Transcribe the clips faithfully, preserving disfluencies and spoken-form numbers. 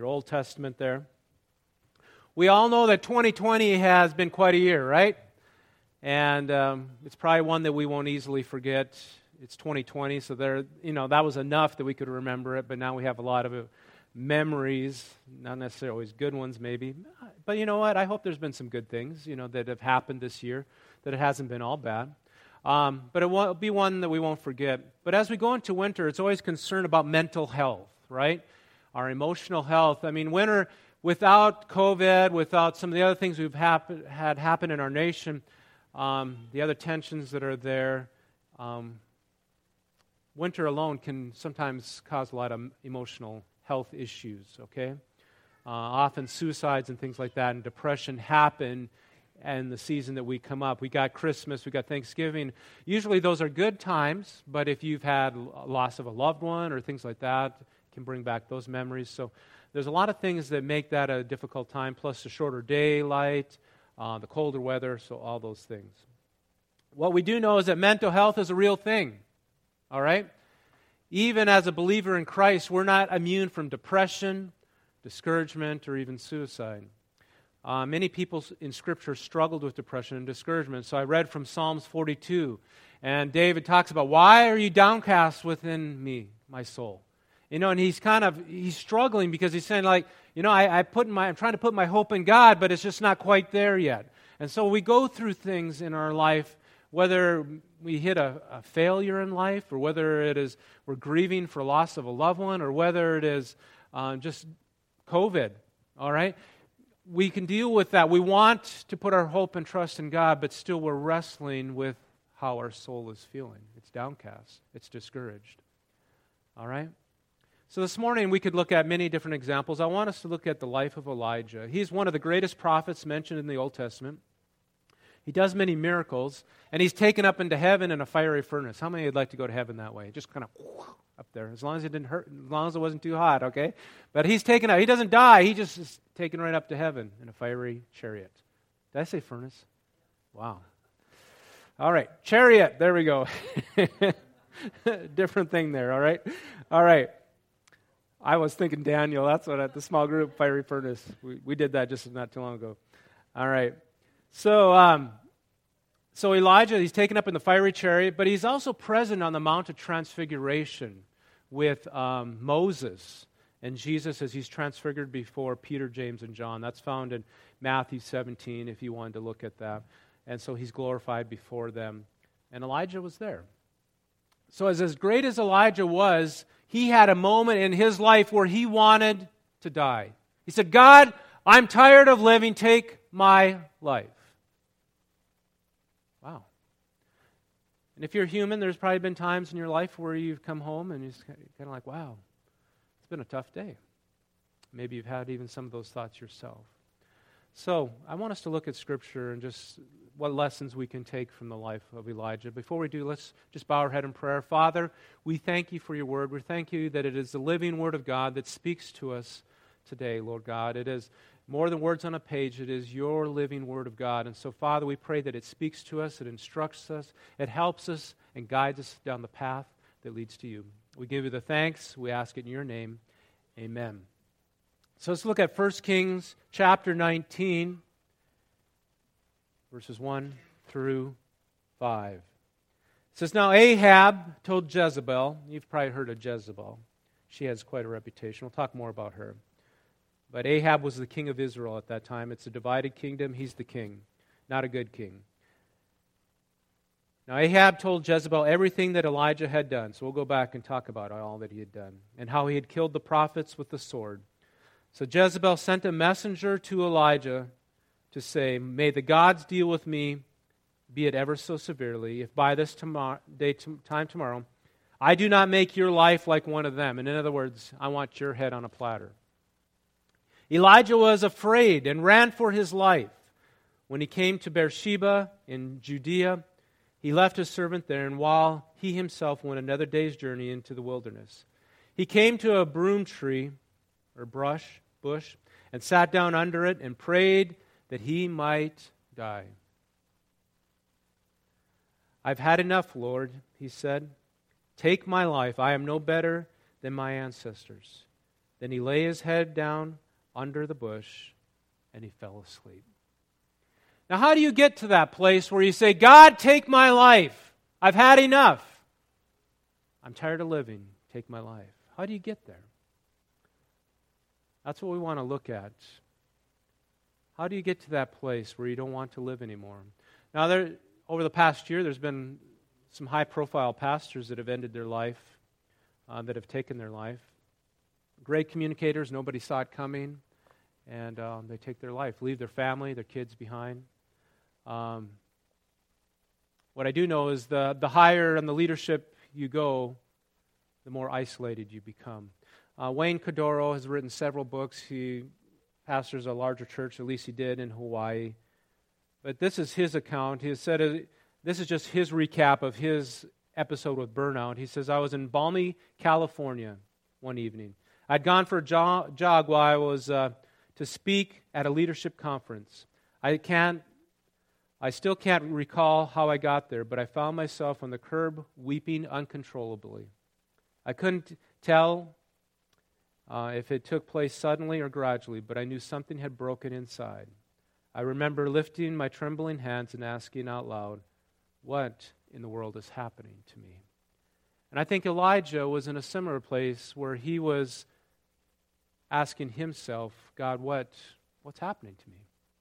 your Old Testament there. We all know that twenty twenty has been quite a year, right? And um, it's probably one that we won't easily forget. It's twenty twenty, so there, you know, that was enough that we could remember it, but now we have a lot of uh, memories, not necessarily always good ones maybe. But you know what? I hope there's been some good things, you know, that have happened this year, that it hasn't been all bad. Um, but it will be one that we won't forget. But as we go into winter, it's always concern about mental health, right? Our emotional health. I mean, winter, without COVID, without some of the other things we've happen, had happen in our nation, um, the other tensions that are there, um, winter alone can sometimes cause a lot of emotional health issues, okay? Uh, often suicides and things like that and depression happen in the season that we come up. We got Christmas, we got Thanksgiving. Usually those are good times, but if you've had a loss of a loved one or things like that, it can bring back those memories. So there's a lot of things that make that a difficult time, plus the shorter daylight, uh, the colder weather, so all those things. What we do know is that mental health is a real thing. All right? Even as a believer in Christ, we're not immune from depression, discouragement, or even suicide. Uh, many people in Scripture struggled with depression and discouragement. So I read from Psalms forty-two, and David talks about, "Why are you downcast within me, my soul?" You know, and he's kind of, he's struggling because he's saying like, you know, I, I put my, I'm trying to put my hope in God, but it's just not quite there yet. And so we go through things in our life, whether we hit a, a failure in life, or whether it is we're grieving for loss of a loved one, or whether it is um, just COVID, all right? We can deal with that. We want to put our hope and trust in God, but still we're wrestling with how our soul is feeling. It's downcast. It's discouraged, all right? So this morning we could look at many different examples. I want us to look at the life of Elijah. He's one of the greatest prophets mentioned in the Old Testament. He does many miracles, and he's taken up into heaven in a fiery furnace. How many would like to go to heaven that way? Just kind of up there, as long as it didn't hurt, as long as it wasn't too hot, okay? But he's taken up. He doesn't die. He just is taken right up to heaven in a fiery chariot. Did I say furnace? Wow. All right, chariot. There we go. Different thing there, all right? All right. I was thinking Daniel. That's what at the small group, fiery furnace. We, we did that just not too long ago. All right. So, um, so Elijah, he's taken up in the fiery chariot, but he's also present on the Mount of Transfiguration with um, Moses and Jesus as he's transfigured before Peter, James, and John. That's found in Matthew seventeen, if you wanted to look at that. And so he's glorified before them. And Elijah was there. So as, as great as Elijah was, he had a moment in his life where he wanted to die. He said, "God, I'm tired of living. Take my life." Wow. And if you're human, there's probably been times in your life where you've come home and you're kind of like, wow, it's been a tough day. Maybe you've had even some of those thoughts yourself. So I want us to look at Scripture and just what lessons we can take from the life of Elijah. Before we do, let's just bow our head in prayer. Father, we thank you for your word. We thank you that it is the living word of God that speaks to us today, Lord God. It is more than words on a page. It is your living word of God. And so, Father, we pray that it speaks to us, it instructs us, it helps us, and guides us down the path that leads to you. We give you the thanks. We ask it in your name. Amen. So let's look at First Kings chapter nineteen, verses one through five. It says, "Now Ahab told Jezebel," you've probably heard of Jezebel. She has quite a reputation. We'll talk more about her. But Ahab was the king of Israel at that time. It's a divided kingdom. He's the king, not a good king. Now Ahab told Jezebel everything that Elijah had done. So we'll go back and talk about all that he had done and how he had killed the prophets with the sword. So Jezebel sent a messenger to Elijah to say, "May the gods deal with me, be it ever so severely, if by this tomorrow, day, time tomorrow I do not make your life like one of them." And in other words, I want your head on a platter. Elijah was afraid and ran for his life. When he came to Beersheba in Judea, he left his servant there, and while he himself went another day's journey into the wilderness, he came to a broom tree, or brush, bush, and sat down under it and prayed that he might die. "I've had enough, Lord," he said. "Take my life. I am no better than my ancestors." Then he lay his head down under the bush, and he fell asleep. Now, how do you get to that place where you say, God, take my life. I've had enough. I'm tired of living. Take my life. How do you get there? That's what we want to look at. How do you get to that place where you don't want to live anymore? Now, there, over the past year, there's been some high-profile pastors that have ended their life, uh, that have taken their life. Great communicators, nobody saw it coming, and um, they take their life, leave their family, their kids behind. Um, what I do know is the, the higher in the leadership you go, the more isolated you become. Uh, Wayne Cordero has written several books. He pastors a larger church, at least he did in Hawaii. But this is his account. He said, uh, this is just his recap of his episode with burnout. He says, I was in balmy California one evening. I'd gone for a jog, jog while I was uh, to speak at a leadership conference. I can't, I still can't recall how I got there, but I found myself on the curb weeping uncontrollably. I couldn't tell uh, if it took place suddenly or gradually, but I knew something had broken inside. I remember lifting my trembling hands and asking out loud, what in the world is happening to me? And I think Elijah was in a similar place where he was asking himself, God, what, what's happening to me?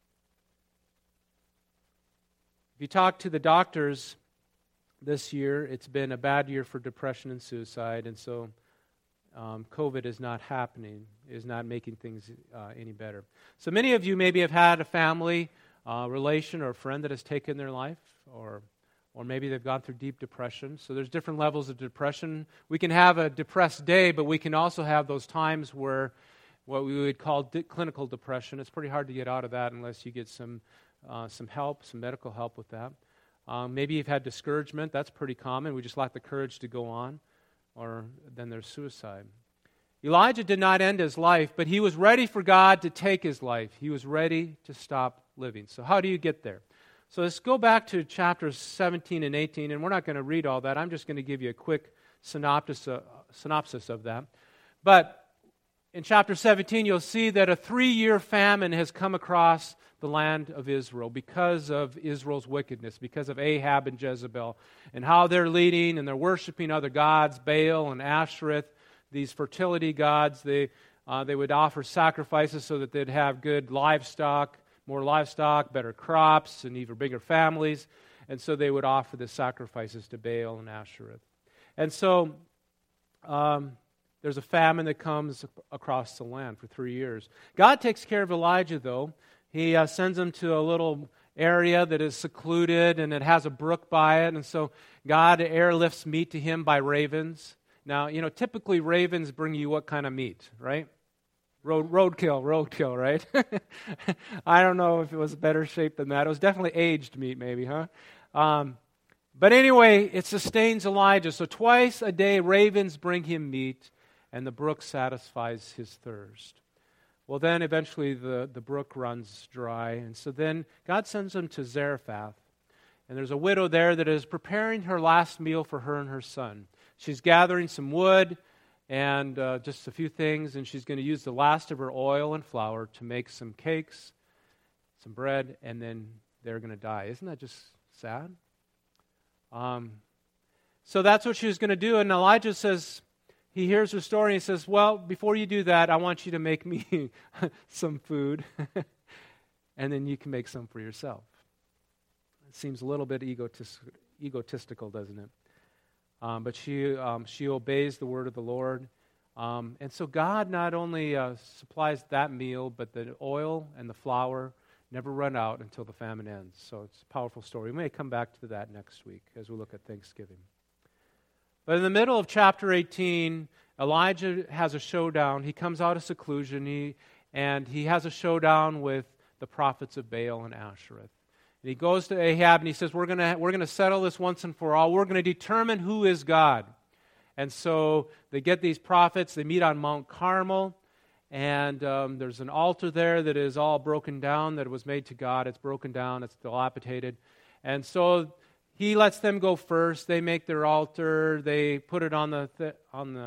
If you talk to the doctors this year, it's been a bad year for depression and suicide, and so um, COVID is not happening, is not making things uh, any better. So many of you maybe have had a family uh, relation or a friend that has taken their life, or or maybe they've gone through deep depression. So there's different levels of depression. We can have a depressed day, but we can also have those times where what we would call di- clinical depression. It's pretty hard to get out of that unless you get some uh, some help, some medical help with that. Um, maybe you've had discouragement. That's pretty common. We just lack the courage to go on. Or then there's suicide. Elijah did not end his life, but he was ready for God to take his life. He was ready to stop living. So how do you get there? So let's go back to chapters seventeen and eighteen, and we're not going to read all that. I'm just going to give you a quick synopsis, uh, synopsis of that. But in chapter seventeen, you'll see that a three-year famine has come across the land of Israel because of Israel's wickedness, because of Ahab and Jezebel, and how they're leading and they're worshiping other gods, Baal and Ashereth, these fertility gods. They, uh, they would offer sacrifices so that they'd have good livestock, more livestock, better crops, and even bigger families. And so they would offer the sacrifices to Baal and Ashereth. And so um, there's a famine that comes across the land for three years. God takes care of Elijah, though. He uh, sends him to a little area that is secluded, and it has a brook by it. And so God airlifts meat to him by ravens. Now, you know, typically ravens bring you what kind of meat, right? Road roadkill, roadkill, right? I don't know if it was better shaped than that. It was definitely aged meat, maybe, huh? Um, but anyway, it sustains Elijah. So twice a day, ravens bring him meat, and the brook satisfies his thirst. Well, then eventually the, the brook runs dry, and so then God sends him to Zarephath. And there's a widow there that is preparing her last meal for her and her son. She's gathering some wood and uh, just a few things, and she's going to use the last of her oil and flour to make some cakes, some bread, and then they're going to die. Isn't that just sad? Um, so that's what she was going to do, and Elijah says, he hears her story, and he says, well, before you do that, I want you to make me some food, and then you can make some for yourself. It seems a little bit egotis- egotistical, doesn't it? Um, but she um, she obeys the word of the Lord. Um, and so God not only uh, supplies that meal, but the oil and the flour never run out until the famine ends. So it's a powerful story. We may come back to that next week as we look at Thanksgiving. But in the middle of chapter eighteen, Elijah has a showdown. He comes out of seclusion, he, and he has a showdown with the prophets of Baal and Ashereth. And he goes to Ahab and he says, we're going to we're going to settle this once and for all. We're going to determine who is God. And so they get these prophets. They meet on Mount Carmel. And um, there's an altar there that is all broken down, that was made to God. It's broken down. It's dilapidated. And so he lets them go first. They make their altar. They put it on the th- on the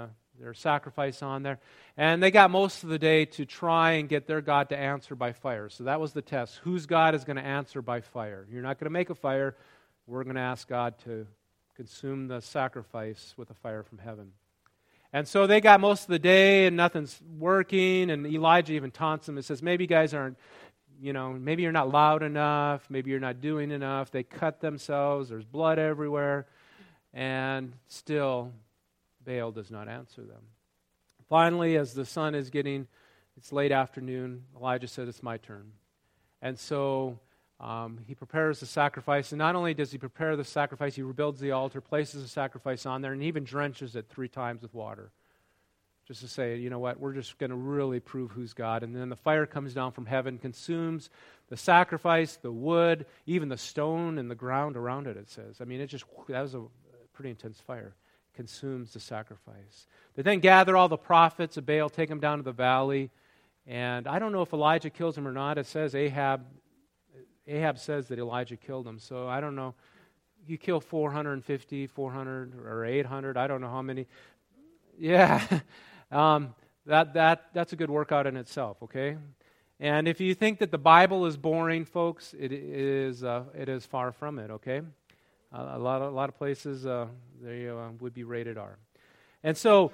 their sacrifice on there. And they got most of the day to try and get their God to answer by fire. So that was the test. Whose God is going to answer by fire? You're not going to make a fire. We're going to ask God to consume the sacrifice with a fire from heaven. And so they got most of the day and nothing's working. And Elijah even taunts them and says, maybe you guys aren't, you know, maybe you're not loud enough. Maybe you're not doing enough. They cut themselves. There's blood everywhere. And still, Baal does not answer them. Finally, as the sun is getting, it's late afternoon, Elijah said, it's my turn. And so um, he prepares the sacrifice. And not only does he prepare the sacrifice, he rebuilds the altar, places the sacrifice on there, and even drenches it three times with water. Just to say, you know what, we're just going to really prove who's God. And then the fire comes down from heaven, consumes the sacrifice, the wood, even the stone and the ground around it, it says. I mean, it just, that was a pretty intense fire. Consumes the sacrifice. They then gather all the prophets of Baal, take them down to the valley, and I don't know if Elijah kills them or not. It says Ahab, Ahab says that Elijah killed them, so I don't know. You kill four hundred fifty, four hundred, or eight hundred, I don't know how many. Yeah, um, that that that's a good workout in itself, okay? And if you think that the Bible is boring, folks, it is uh, it is far from it, okay? A lot of, a lot of places uh, they uh, would be rated R. And so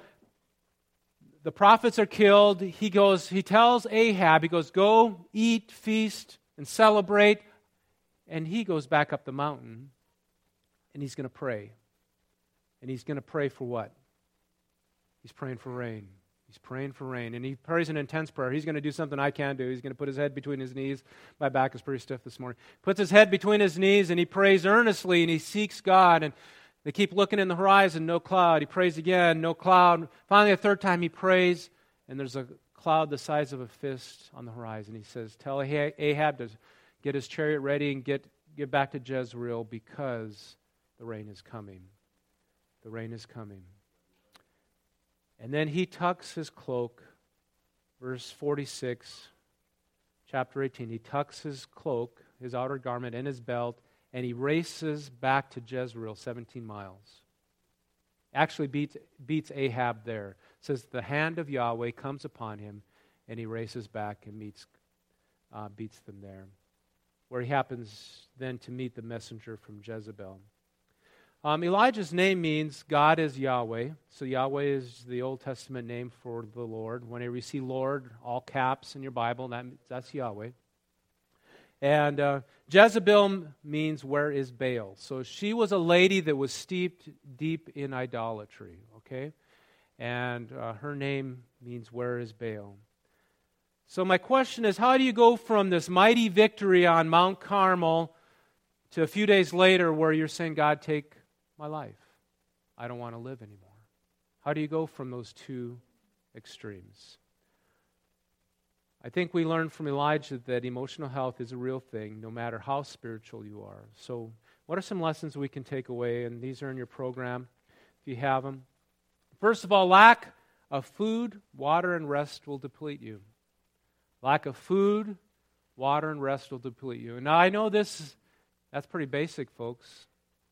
the prophets are killed. He goes, he tells Ahab, he goes, go, eat, feast, and celebrate. And he goes back up the mountain, and he's going to pray. And he's going to pray for what? He's praying for rain. He's praying for rain, and he prays an intense prayer. He's going to do something I can't do. He's going to put his head between his knees. My back is pretty stiff this morning. Puts his head between his knees, and he prays earnestly, and he seeks God. And they keep looking in the horizon, no cloud. He prays again, no cloud. Finally, a third time he prays, and there's a cloud the size of a fist on the horizon. He says, tell Ahab to get his chariot ready and get, get back to Jezreel because the rain is coming. The rain is coming. And then he tucks his cloak, verse forty-six, chapter eighteen. He tucks his cloak, his outer garment, and his belt, and he races back to Jezreel, seventeen miles. Actually beats, beats Ahab there. It says the hand of Yahweh comes upon him, and he races back and meets, uh, beats them there, where he happens then to meet the messenger from Jezebel. Um, Elijah's name means God is Yahweh. So Yahweh is the Old Testament name for the Lord. Whenever you see Lord, all caps in your Bible, that, that's Yahweh. And uh, Jezebel means where is Baal. So she was a lady that was steeped deep in idolatry, okay? And uh, her name means where is Baal. So my question is, how do you go from this mighty victory on Mount Carmel to a few days later where you're saying, God, take my life. I don't want to live anymore. How do you go from those two extremes? I think we learned from Elijah that emotional health is a real thing, no matter how spiritual you are. So what are some lessons we can take away? And these are in your program, if you have them. First of all, lack of food, water, and rest will deplete you. Lack of food, water, and rest will deplete you. And now I know this, that's pretty basic, folks.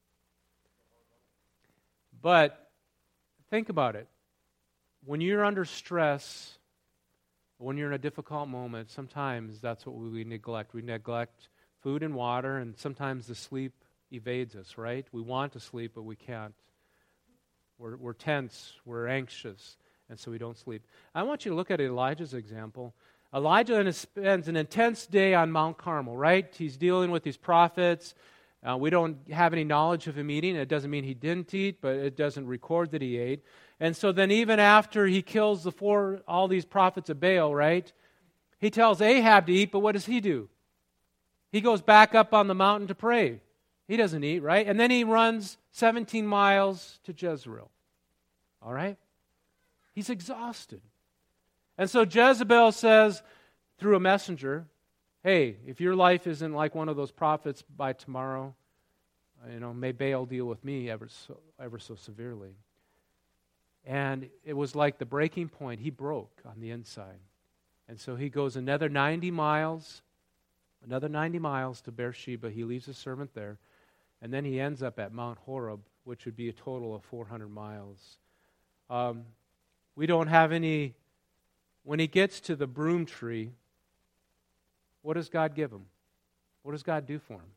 But think about it. When you're under stress, when you're in a difficult moment, sometimes that's what we neglect. We neglect food and water, and sometimes the sleep evades us, right? We want to sleep, but we can't. We're, we're tense, we're anxious, and so we don't sleep. I want you to look at Elijah's example. Elijah spends an intense day on Mount Carmel, right? He's dealing with these prophets. Uh, we don't have any knowledge of him eating. It doesn't mean he didn't eat, but it doesn't record that he ate. And so then even after he kills the four, all these prophets of Baal, right, he tells Ahab to eat, but what does he do? He goes back up on the mountain to pray. He doesn't eat, right? And then he runs seventeen miles to Jezreel. All right? He's exhausted. And so Jezebel says through a messenger, hey, if your life isn't like one of those prophets by tomorrow, you know, may Baal deal with me ever so, ever so severely. And it was like the breaking point. He broke on the inside. And so he goes another ninety miles, another ninety miles to Beersheba. He leaves his servant there. And then he ends up at Mount Horeb, which would be a total of four hundred miles. Um, We don't have any. When he gets to the broom tree, what does God give him? What does God do for him?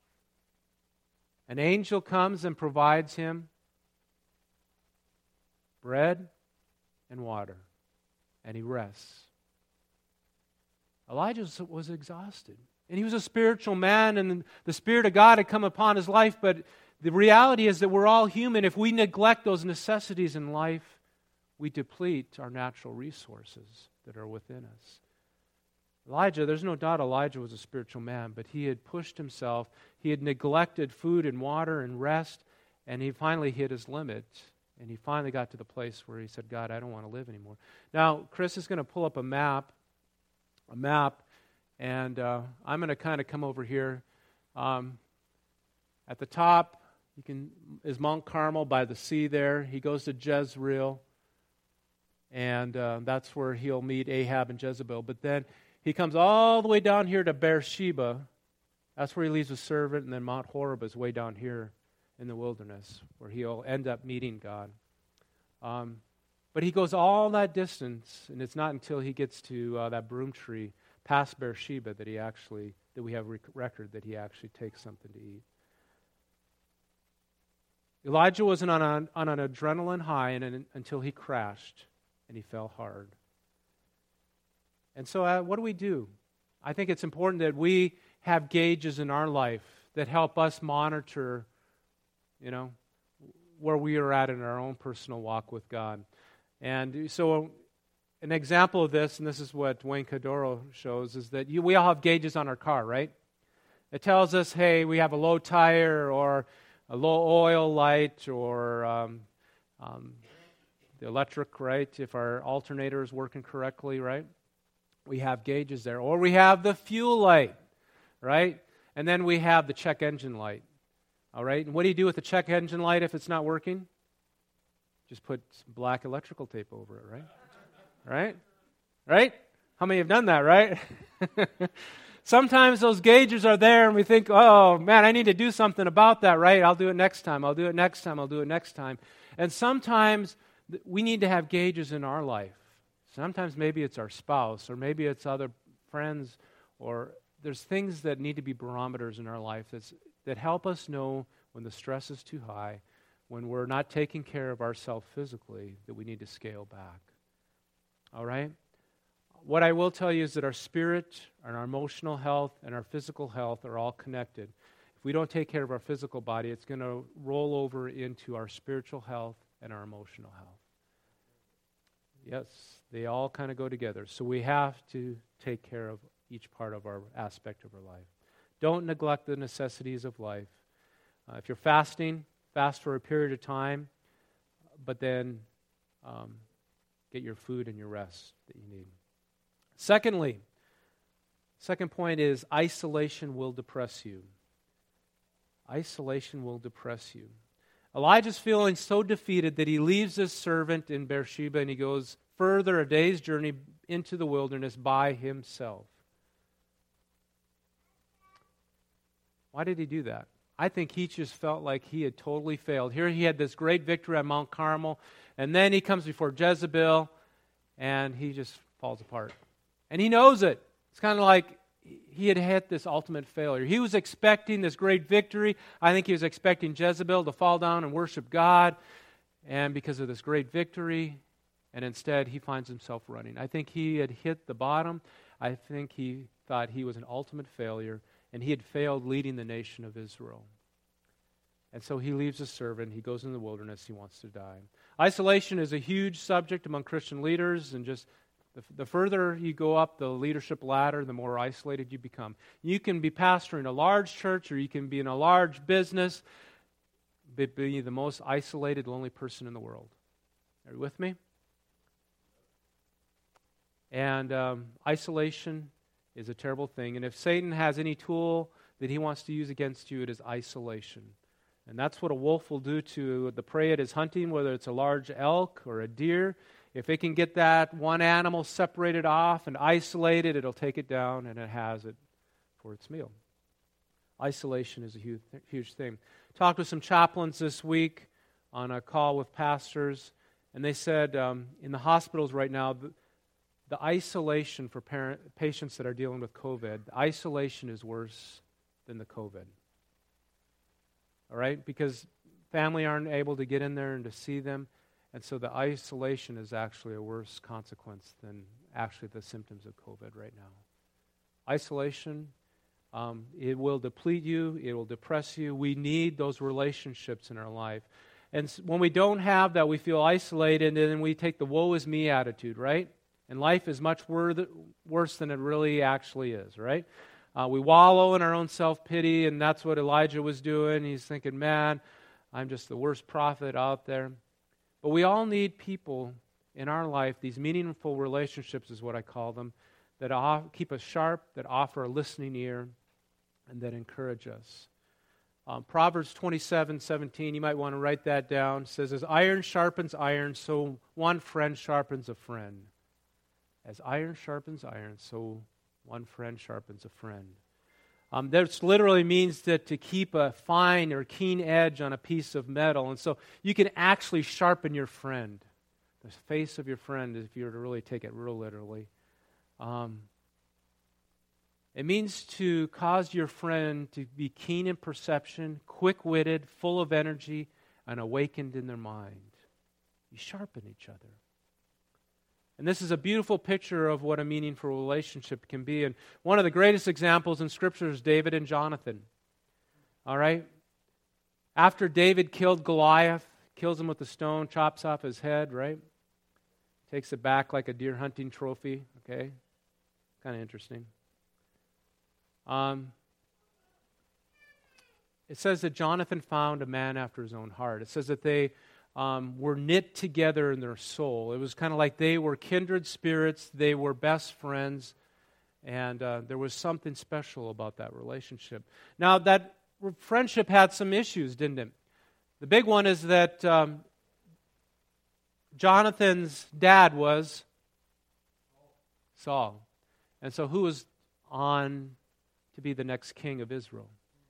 An angel comes and provides him bread and water, and he rests. Elijah was exhausted, and he was a spiritual man, and the Spirit of God had come upon his life, but the reality is that we're all human. If we neglect those necessities in life, we deplete our natural resources that are within us. Elijah, there's no doubt Elijah was a spiritual man, but he had pushed himself. He had neglected food and water and rest, and he finally hit his limit. And he finally got to the place where he said, God, I don't want to live anymore. Now, Chris is going to pull up a map, a map, and uh, I'm going to kind of come over here. Um, at the top, you can is Mount Carmel by the sea there. He goes to Jezreel, and uh, that's where he'll meet Ahab and Jezebel. But then he comes all the way down here to Beersheba. That's where he leaves a servant, and then Mount Horeb is way down here in the wilderness, where he'll end up meeting God. Um, but he goes all that distance, and it's not until he gets to uh, that broom tree past Beersheba that he actually, that we have rec- record that he actually takes something to eat. Elijah was on an, on an adrenaline high and, and, until he crashed and he fell hard. And so uh, what do we do? I think it's important that we have gauges in our life that help us monitor, you know, where we are at in our own personal walk with God. And so an example of this, and this is what Wayne Cadoro shows, is that you, we all have gauges on our car, right? It tells us, hey, we have a low tire or a low oil light or um, um, the electric, right? If our alternator is working correctly, right? We have gauges there. Or we have the fuel light, right? And then we have the check engine light. All right, and what do you do with the check engine light if it's not working? Just put some black electrical tape over it, right? Right? Right? How many have done that, right? Sometimes those gauges are there and we think, oh, man, I need to do something about that, right? I'll do it next time. I'll do it next time. I'll do it next time. And sometimes th- we need to have gauges in our life. Sometimes maybe it's our spouse or maybe it's other friends or there's things that need to be barometers in our life that's that help us know when the stress is too high, when we're not taking care of ourselves physically, that we need to scale back. All right? What I will tell you is that our spirit and our emotional health and our physical health are all connected. If we don't take care of our physical body, it's going to roll over into our spiritual health and our emotional health. Yes, they all kind of go together. So we have to take care of each part of our aspect of our life. Don't neglect the necessities of life. Uh, if you're fasting, fast for a period of time, but then um, get your food and your rest that you need. Secondly, second point is isolation will depress you. Isolation will depress you. Elijah's feeling so defeated that he leaves his servant in Beersheba and he goes further a day's journey into the wilderness by himself. Why did he do that? I think he just felt like he had totally failed. Here he had this great victory on Mount Carmel, and then he comes before Jezebel, and he just falls apart. And he knows it. It's kind of like he had hit this ultimate failure. He was expecting this great victory. I think he was expecting Jezebel to fall down and worship God, and because of this great victory, and instead he finds himself running. I think he had hit the bottom. I think he thought he was an ultimate failure, and he had failed leading the nation of Israel. And so he leaves his servant. He goes in the wilderness. He wants to die. Isolation is a huge subject among Christian leaders, and just the, the further you go up the leadership ladder, the more isolated you become. You can be pastoring a large church, or you can be in a large business, but be the most isolated, lonely person in the world. Are you with me? And um, isolation is a terrible thing. And if Satan has any tool that he wants to use against you, it is isolation. And that's what a wolf will do to the prey it is hunting, whether it's a large elk or a deer. If it can get that one animal separated off and isolated, it'll take it down and it has it for its meal. Isolation is a huge, huge thing. Talked with some chaplains this week on a call with pastors, And they said um, in the hospitals right now, the, the isolation for parent, patients that are dealing with COVID, the isolation is worse than the COVID. All right? Because family aren't able to get in there and to see them. And so the isolation is actually a worse consequence than actually the symptoms of COVID right now. Isolation, um, it will deplete you. It will depress you. We need those relationships in our life. And when we don't have that, we feel isolated, and then we take the woe is me attitude, right? And life is much wor- worse than it really actually is, right? Uh, we wallow in our own self-pity, and that's what Elijah was doing. He's thinking, man, I'm just the worst prophet out there. But we all need people in our life, these meaningful relationships is what I call them, that off, keep us sharp, that offer a listening ear, and that encourage us. Um, Proverbs twenty-seven seventeen, you might want to write that down. It says, as iron sharpens iron, so one friend sharpens a friend. As iron sharpens iron, so one friend sharpens a friend. Um, this literally means that to keep a fine or keen edge on a piece of metal. And so you can actually sharpen your friend, the face of your friend, if you were to really take it real literally. Um, it means to cause your friend to be keen in perception, quick-witted, full of energy, and awakened in their mind. You sharpen each other. And this is a beautiful picture of what a meaningful relationship can be. And one of the greatest examples in Scripture is David and Jonathan. All right? After David killed Goliath, kills him with a stone, chops off his head, right? Takes it back like a deer hunting trophy, okay? Kind of interesting. Um, it says that Jonathan found a man after his own heart. It says that they um, were knit together in their soul. It was kind of like they were kindred spirits. They were best friends. And uh, there was something special about that relationship. Now, that friendship had some issues, didn't it? The big one is that um, Jonathan's dad was Saul. And so who was on to be the next king of Israel?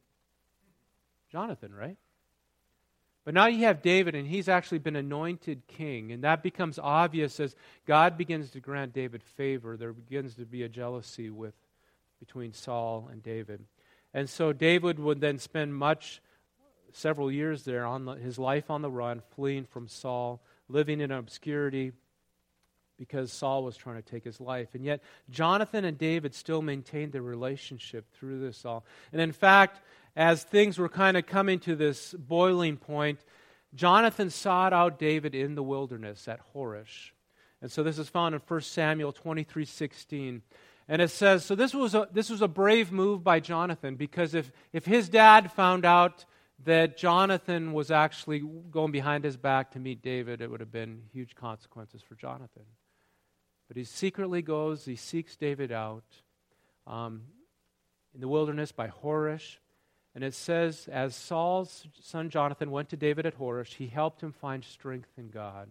Jonathan, right? But now you have David, and he's actually been anointed king, and that becomes obvious as God begins to grant David favor. There begins to be a jealousy with between Saul and David. And so David would then spend much, several years there, on the, his life on the run, fleeing from Saul, living in obscurity because Saul was trying to take his life. And yet Jonathan and David still maintained their relationship through this all. And in fact, as things were kind of coming to this boiling point, Jonathan sought out David in the wilderness at Horesh. And so this is found in First Samuel twenty-three sixteen. And it says, so this was a, this was a brave move by Jonathan, because if, if his dad found out that Jonathan was actually going behind his back to meet David, it would have been huge consequences for Jonathan. But he secretly goes, he seeks David out um, in the wilderness by Horesh. And it says, as Saul's son Jonathan went to David at Horesh, he helped him find strength in God.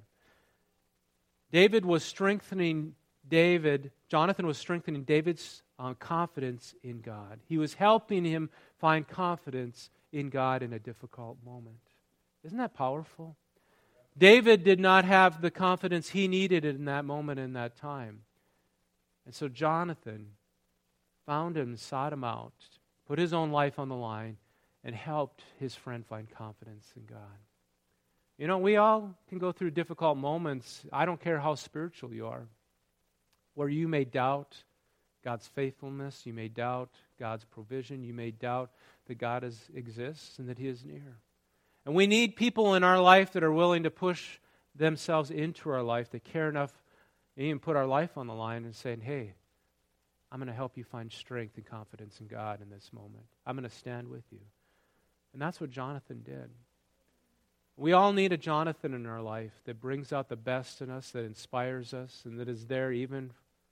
David was strengthening David, Jonathan was strengthening David's uh, confidence in God. He was helping him find confidence in God in a difficult moment. Isn't that powerful? David did not have the confidence he needed in that moment, in that time. And so Jonathan found him, sought him out, put his own life on the line, and helped his friend find confidence in God. You know, we all can go through difficult moments. I don't care how spiritual you are, where you may doubt God's faithfulness, you may doubt God's provision, you may doubt that God is, exists and that He is near. And we need people in our life that are willing to push themselves into our life, that care enough and even put our life on the line and saying, hey, I'm going to help you find strength and confidence in God in this moment. I'm going to stand with you. And that's what Jonathan did. We all need a Jonathan in our life that brings out the best in us, that inspires us, and that is there even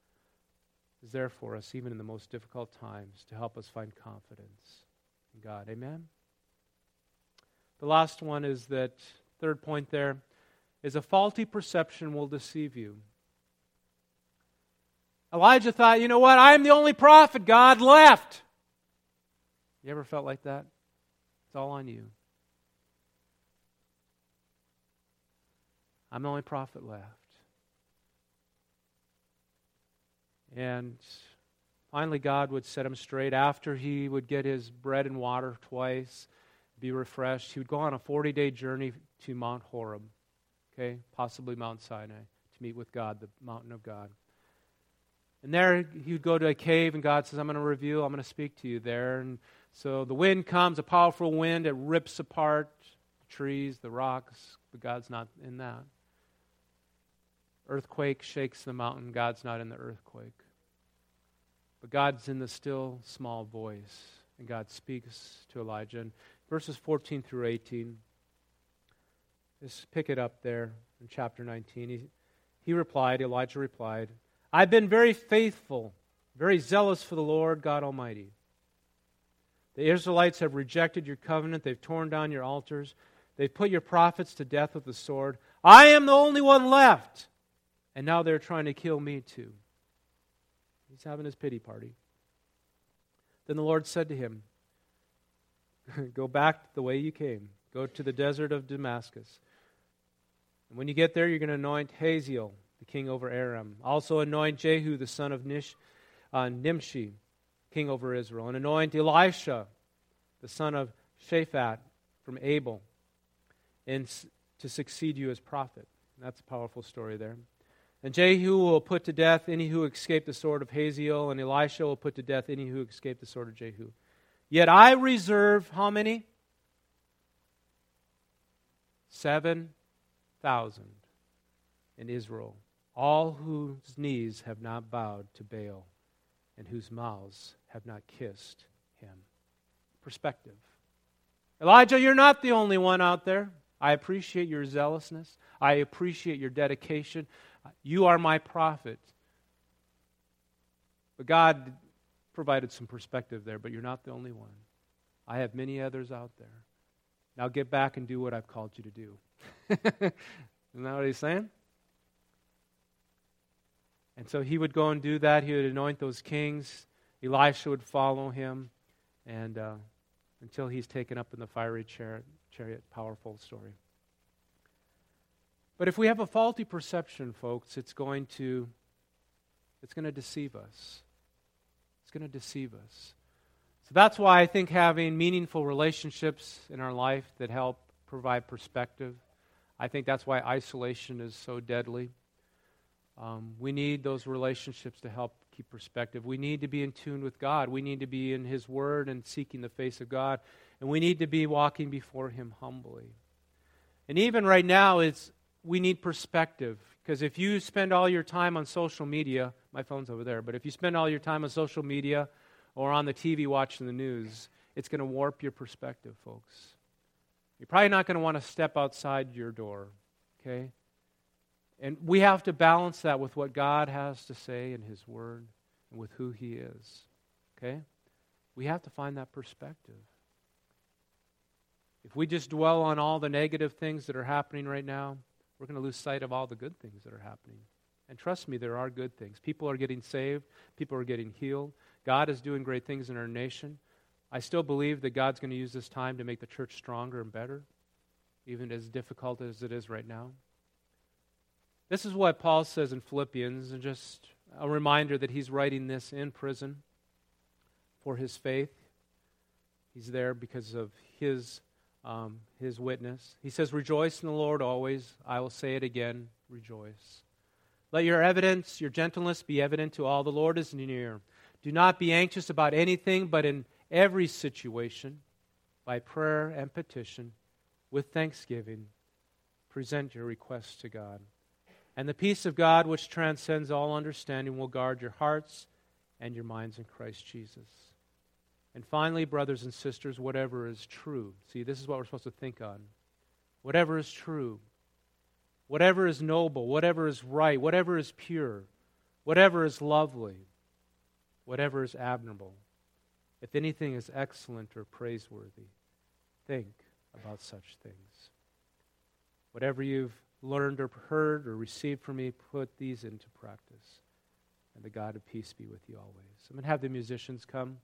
is there for us even in the most difficult times to help us find confidence in God. Amen? The last one is that, third point there, is a faulty perception will deceive you. Elijah thought, you know what, I'm the only prophet God left. You ever felt like that? It's all on you. I'm the only prophet left. And finally, God would set him straight. After he would get his bread and water twice, be refreshed, he would go on a forty-day journey to Mount Horeb, okay, possibly Mount Sinai, to meet with God, the mountain of God. And there he would go to a cave, and God says, I'm going to reveal, I'm going to speak to you there. And so the wind comes, a powerful wind, it rips apart the trees, the rocks, but God's not in that. Earthquake shakes the mountain, God's not in the earthquake. But God's in the still, small voice, and God speaks to Elijah. And verses fourteen through eighteen, just pick it up there in chapter nineteen. He, he replied, Elijah replied, I've been very faithful, very zealous for the Lord God Almighty. The Israelites have rejected your covenant. They've torn down your altars. They've put your prophets to death with the sword. I am the only one left. And now they're trying to kill me too. He's having his pity party. Then the Lord said to him, go back the way you came. Go to the desert of Damascus. And when you get there, you're going to anoint Hazael, the king over Aram. Also anoint Jehu, the son of Nish, uh, Nimshi, king over Israel. And anoint Elisha, the son of Shaphat, from Abel, and s- to succeed you as prophet. That's a powerful story there. And Jehu will put to death any who escape the sword of Hazael, and Elisha will put to death any who escape the sword of Jehu. Yet I reserve how many? Seven thousand in Israel, all whose knees have not bowed to Baal, and whose mouths have not kissed him. Perspective. Elijah, you're not the only one out there. I appreciate your zealousness. I appreciate your dedication. You are my prophet. But God provided some perspective there, but you're not the only one. I have many others out there. Now get back and do what I've called you to do. Isn't that what he's saying? And so he would go and do that. He would anoint those kings. Elisha would follow him, and uh, until he's taken up in the fiery chariot, chariot. Powerful story. But if we have a faulty perception, folks, it's going to it's going to deceive us. It's going to deceive us. So that's why I think having meaningful relationships in our life that help provide perspective, I think that's why isolation is so deadly. Um, we need those relationships to help keep perspective. We need to be in tune with God. We need to be in His Word and seeking the face of God. And we need to be walking before Him humbly. And even right now, it's we need perspective. Because if you spend all your time on social media, my phone's over there, but if you spend all your time on social media or on the T V watching the news, it's going to warp your perspective, folks. You're probably not going to want to step outside your door, okay? And we have to balance that with what God has to say in His Word and with who He is, okay? We have to find that perspective. If we just dwell on all the negative things that are happening right now, we're going to lose sight of all the good things that are happening. And trust me, there are good things. People are getting saved. People are getting healed. God is doing great things in our nation. I still believe that God's going to use this time to make the church stronger and better, even as difficult as it is right now. This is what Paul says in Philippians, and just a reminder that he's writing this in prison for his faith. He's there because of his um, his witness. He says, "Rejoice in the Lord always. I will say it again, rejoice. Let your evidence, your gentleness be evident to all. The Lord is near. Do not be anxious about anything, but in every situation, by prayer and petition, with thanksgiving, present your requests to God. And the peace of God, which transcends all understanding, will guard your hearts and your minds in Christ Jesus." And finally, brothers and sisters, whatever is true. See, this is what we're supposed to think on. Whatever is true, whatever is noble, whatever is right, whatever is pure, whatever is lovely, whatever is admirable, if anything is excellent or praiseworthy, think about such things. Whatever you've learned or heard or received from me, put these into practice. And the God of peace be with you always. I'm going to have the musicians come.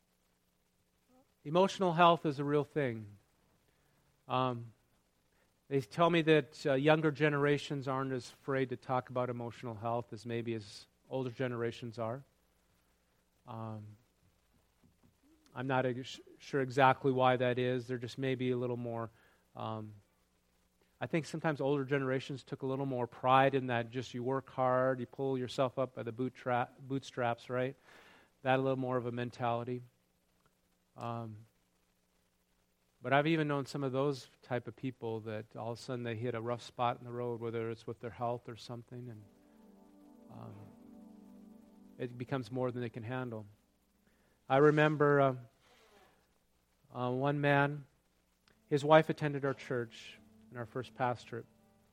Emotional health is a real thing. Um, They tell me that uh, younger generations aren't as afraid to talk about emotional health as maybe as older generations are. Um, I'm not ex- sure exactly why that is. They're just maybe a little more... Um, I think sometimes older generations took a little more pride in that just you work hard, you pull yourself up by the boot tra- bootstraps, right? That a little more of a mentality. Um, but I've even known some of those type of people that all of a sudden they hit a rough spot in the road, whether it's with their health or something, and um, it becomes more than they can handle. I remember uh, uh, one man, his wife attended our church in our first pastorate.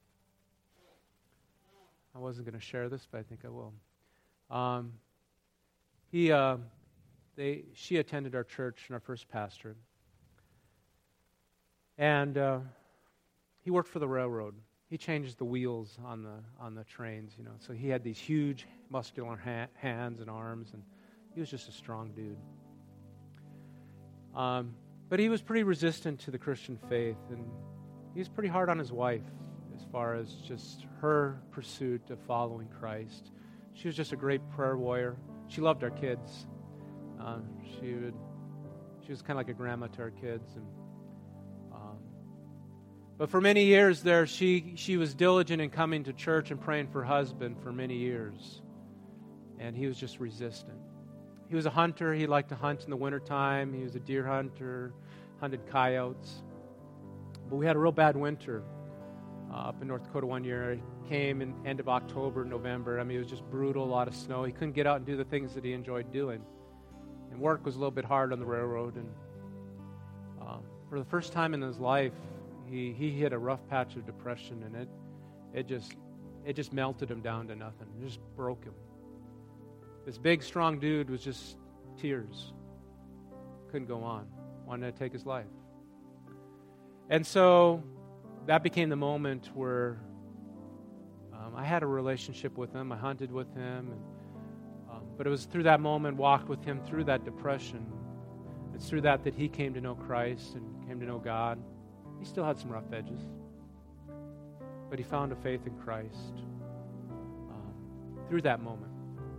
I wasn't going to share this, but I think I will. Um, he, uh, they, she attended our church in our first pastorate, and uh, he worked for the railroad. He changed the wheels on the on the trains, you know. So he had these huge, muscular ha- hands and arms, and he was just a strong dude. Um, but he was pretty resistant to the Christian faith, and he was pretty hard on his wife as far as just her pursuit of following Christ. She was just a great prayer warrior. She loved our kids. Um, she would, she was kind of like a grandma to our kids. And um, but for many years there, she she was diligent in coming to church and praying for her husband for many years, and he was just resistant. He was a hunter. He liked to hunt in the wintertime. He was a deer hunter, hunted coyotes. But we had a real bad winter uh, up in North Dakota one year. It came in end of October, November. I mean, it was just brutal, a lot of snow. He couldn't get out and do the things that he enjoyed doing. And work was a little bit hard on the railroad. And um, for the first time in his life, he, he hit a rough patch of depression, and it it just it just melted him down to nothing. It just broke him. This big, strong dude was just tears. Couldn't go on. Wanted to take his life. And so that became the moment where um, I had a relationship with him. I hunted with him. And, um, but it was through that moment, walked with him through that depression. It's through that that he came to know Christ and came to know God. He still had some rough edges. But he found a faith in Christ um, through that moment.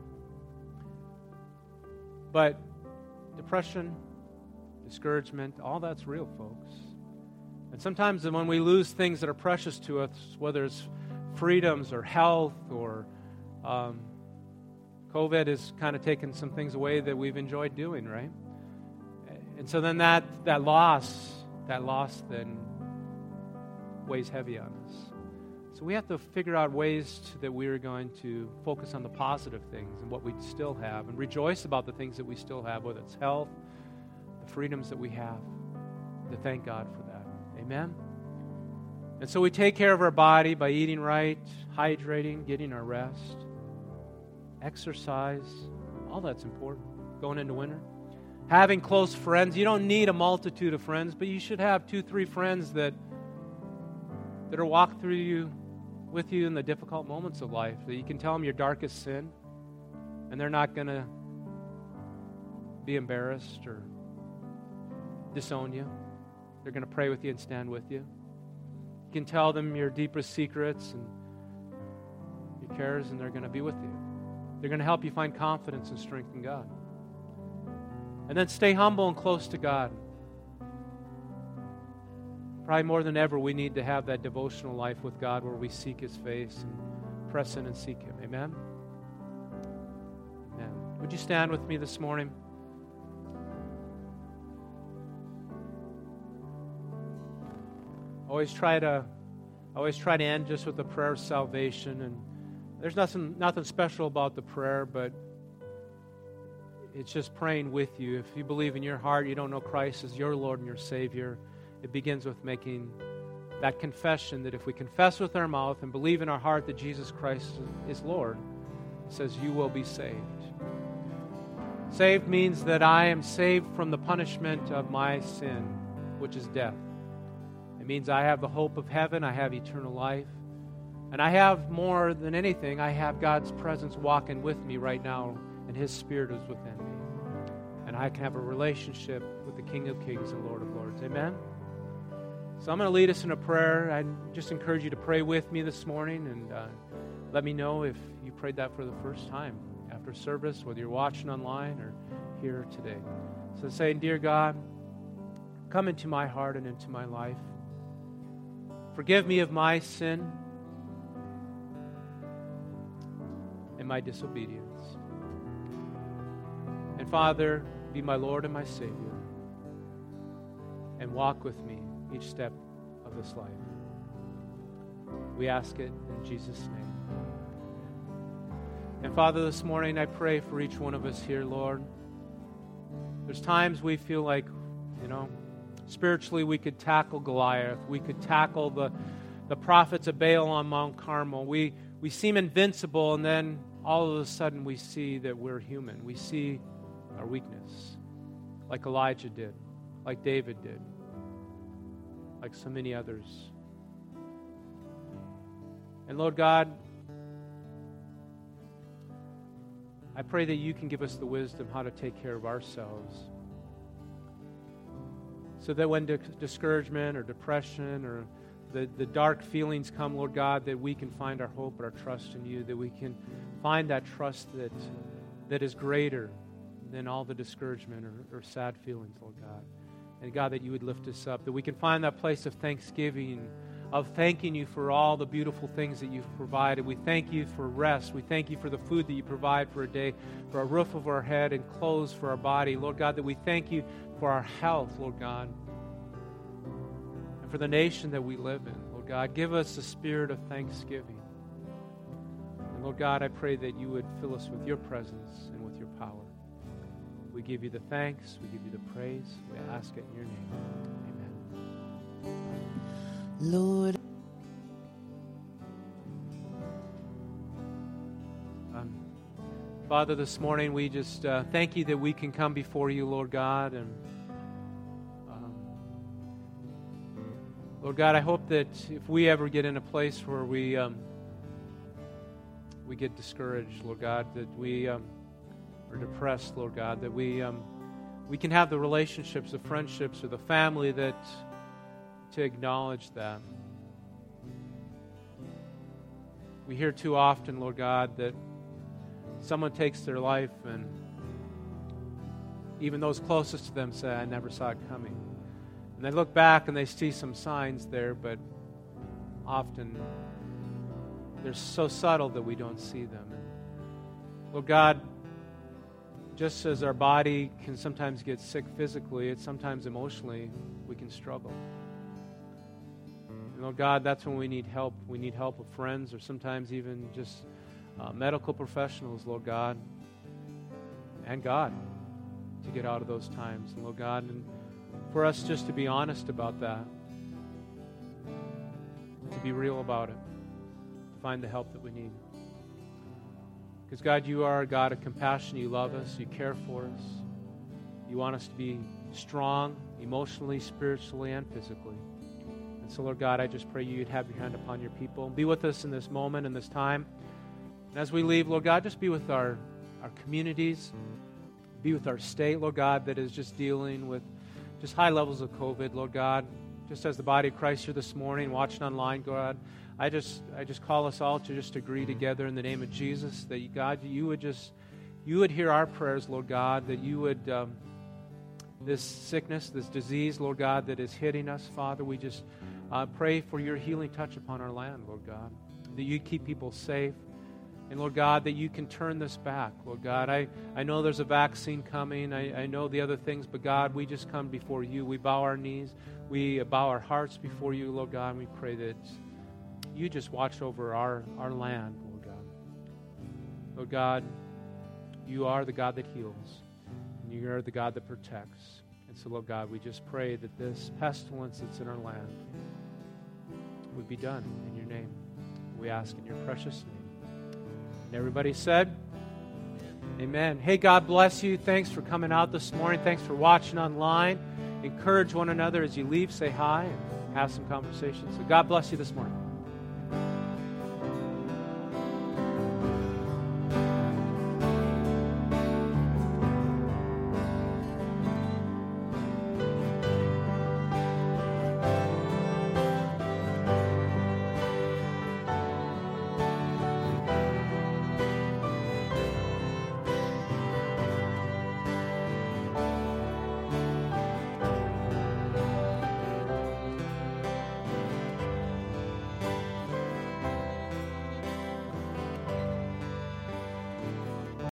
But depression, discouragement, all that's real, folks. And sometimes when we lose things that are precious to us, whether it's freedoms or health or um, COVID has kind of taken some things away that we've enjoyed doing, right? And so then that, that loss, that loss then weighs heavy on us. So we have to figure out ways to, that we are going to focus on the positive things and what we still have and rejoice about the things that we still have, whether it's health, the freedoms that we have, to thank God for that. Amen? And so we take care of our body by eating right, hydrating, getting our rest, exercise, all that's important, going into winter. Having close friends. You don't need a multitude of friends, but you should have two, three friends that that are walk through you, with you in the difficult moments of life, that you can tell them your darkest sin, and they're not going to be embarrassed or disown you. They're going to pray with you and stand with you. You can tell them your deepest secrets and your cares, and they're going to be with you. They're going to help you find confidence and strength in God. And then stay humble and close to God. Probably more than ever, we need to have that devotional life with God where we seek His face and press in and seek Him. Amen? Amen. Would you stand with me this morning? Always try to, always try to end just with a prayer of salvation. And there's nothing, nothing special about the prayer, but it's just praying with you. If you believe in your heart you don't know Christ as your Lord and your Savior, it begins with making that confession that if we confess with our mouth and believe in our heart that Jesus Christ is Lord, it says you will be saved. Saved means that I am saved from the punishment of my sin, which is death. It means I have the hope of heaven, I have eternal life, and I have more than anything, I have God's presence walking with me right now, and His Spirit is within me. And I can have a relationship with the King of Kings and Lord of Lords. Amen? So I'm going to lead us in a prayer. I just encourage you to pray with me this morning, and uh, let me know if you prayed that for the first time after service, whether you're watching online or here today. So say, dear God, come into my heart and into my life. Forgive me of my sin and my disobedience. And Father, be my Lord and my Savior, and walk with me each step of this life. We ask it in Jesus' name. And Father, this morning I pray for each one of us here, Lord. There's times we feel like, you know, spiritually we could tackle Goliath. We could tackle the, the prophets of Baal on Mount Carmel. We, we seem invincible, and then all of a sudden we see that we're human. We see our weakness, like Elijah did, like David did, like so many others. And Lord God, I pray that you can give us the wisdom how to take care of ourselves, so that when di- discouragement or depression or the, the dark feelings come, Lord God, that we can find our hope and our trust in you, that we can find that trust that that is greater than all the discouragement or, or sad feelings, Lord God. And God, that you would lift us up, that we can find that place of thanksgiving, of thanking you for all the beautiful things that you've provided. We thank you for rest. We thank you for the food that you provide for a day, for a roof over our head and clothes for our body. Lord God, that we thank you for our health, Lord God, and for the nation that we live in. Lord God, give us a spirit of thanksgiving. And Lord God, I pray that you would fill us with your presence and with your power. We give you the thanks. We give you the praise. We ask it in your name. Amen. Lord. Um, Father, this morning we just uh, thank you that we can come before you, Lord God. And um, Lord God, I hope that if we ever get in a place where we um, we get discouraged, Lord God, that we um, are depressed, Lord God, that we um, we can have the relationships, the friendships, or the family that to acknowledge that. We hear too often, Lord God, that someone takes their life and even those closest to them say, I never saw it coming. And they look back and they see some signs there, but often they're so subtle that we don't see them. And Lord God, just as our body can sometimes get sick physically, it's sometimes emotionally we can struggle. And Lord God, that's when we need help. We need help of friends or sometimes even just uh, medical professionals, Lord God, and God, to get out of those times. And Lord God, and for us just to be honest about that, to be real about it, to find the help that we need. Because, God, you are a God of compassion. You love us. You care for us. You want us to be strong emotionally, spiritually, and physically. And so, Lord God, I just pray you'd have your hand upon your people. Be with us in this moment, in this time. And as we leave, Lord God, just be with our, our communities. Be with our state, Lord God, that is just dealing with just high levels of COVID, Lord God. Just as the body of Christ here this morning, watching online, God, I just I just call us all to just agree together in the name of Jesus that, you, God, you would just, you would hear our prayers, Lord God, that you would, um, this sickness, this disease, Lord God, that is hitting us, Father, we just uh, pray for your healing touch upon our land, Lord God, that you keep people safe. And, Lord God, that you can turn this back, Lord God. I, I know there's a vaccine coming. I, I know the other things, but, God, we just come before you. We bow our knees. We bow our hearts before you, Lord God, and we pray that you just watch over our, our land, Lord God. Lord God, you are the God that heals, and you are the God that protects. And so, Lord God, we just pray that this pestilence that's in our land would be done in your name. We ask in your precious name. And everybody said, amen. Hey, God bless you. Thanks for coming out this morning. Thanks for watching online. Encourage one another as you leave. Say hi and have some conversations. So God bless you this morning.